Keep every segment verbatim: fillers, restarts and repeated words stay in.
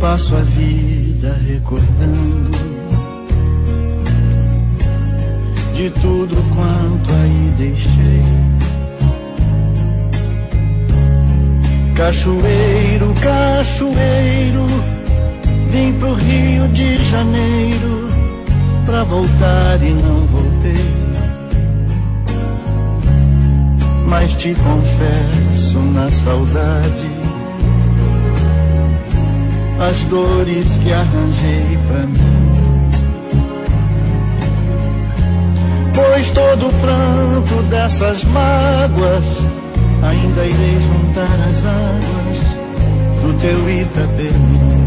passo a vida recordando de tudo quanto aí deixei. Cachoeiro, cachoeiro, vim pro Rio de Janeiro pra voltar e não voltei. Mas te confesso na saudade as dores que arranjei pra mim. Pois todo o pranto dessas mágoas ainda irei juntar as águas do teu Itapemirim.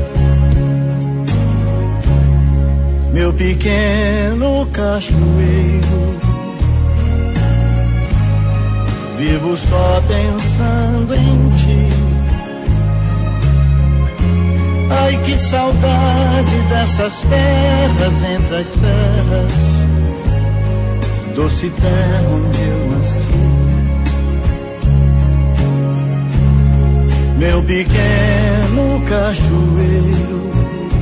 Meu pequeno cachoeiro, vivo só pensando em ti. Ai, que saudade dessas terras entre as serras, doce terra onde eu nasci. Meu pequeno cachoeiro,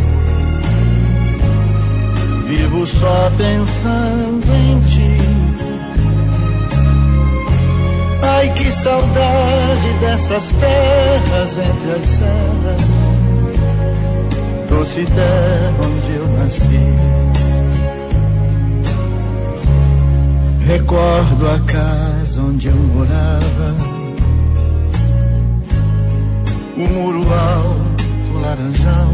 vivo só pensando em ti. Ai, que saudade dessas terras entre as serras, doce terra onde eu nasci. Recordo a casa onde eu morava, o muro alto, laranjal,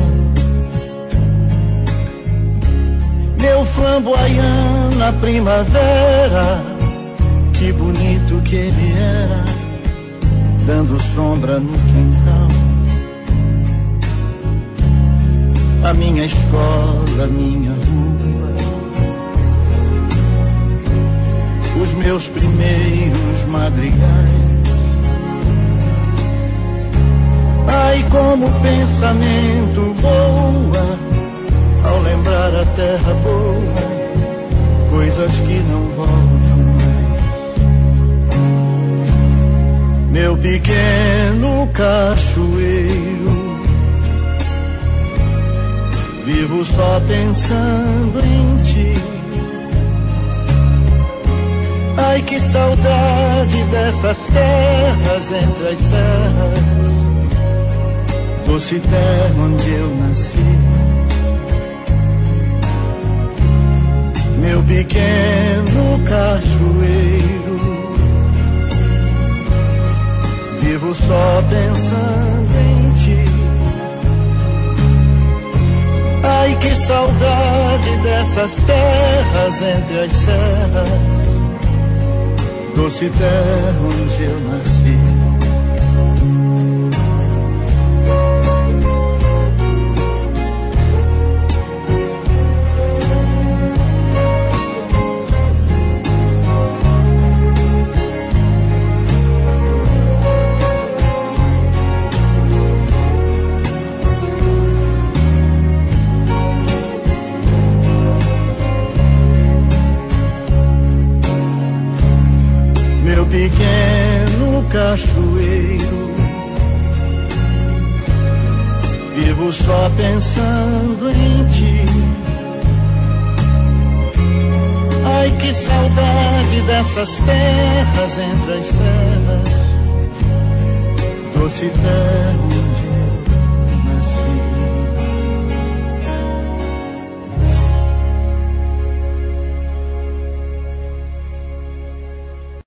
meu flamboyant na primavera, que bonito que ele era, dando sombra no quintal. A minha escola, a minha rua, os meus primeiros madrigais. Ai, como o pensamento voa ao lembrar a terra boa, coisas que não voltam mais. Meu pequeno cachoeiro, vivo só pensando em ti. Ai, que saudade dessas terras entre as serras, doce terra onde eu nasci. Meu pequeno cachoeiro, vivo só pensando em ti. Ai, que saudade dessas terras entre as serras, doce terra onde eu nasci. Pequeno cachoeiro, vivo só pensando em ti. Ai, que saudade dessas terras entre as serras, doce terra